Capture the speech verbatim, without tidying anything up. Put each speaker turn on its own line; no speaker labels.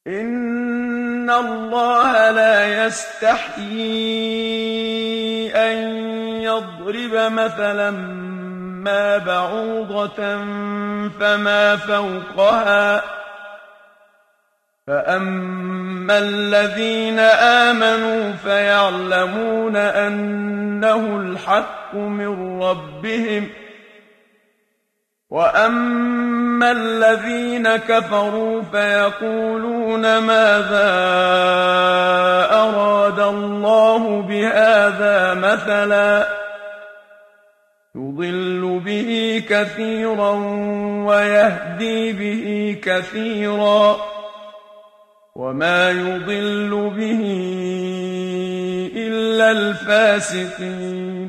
إِنَّ اللَّهَ لَا يَسْتَحْيِي أَن يَضْرِبَ مَثَلًا مَّا بَعُوضَةً فَمَا فَوْقَهَا ۚ فَأَمَّا الَّذِينَ آمَنُوا فَيَعْلَمُونَ أَنَّهُ الْحَقُّ مِن رَّبِّهِمْ ۖ وَأَمَّا الَّذِينَ كَفَرُوا فَيَقُولُونَ مَاذَا أَرَادَ اللَّهُ بِهَٰذَا مَثَلًا ۚ يُضِلُّ بِهِ كَثِيرًا وَيَهْدِي بِهِ كَثِيرًا ۚ وَمَا يُضِلُّ بِهِ إِلَّا الْفَاسِقِينَ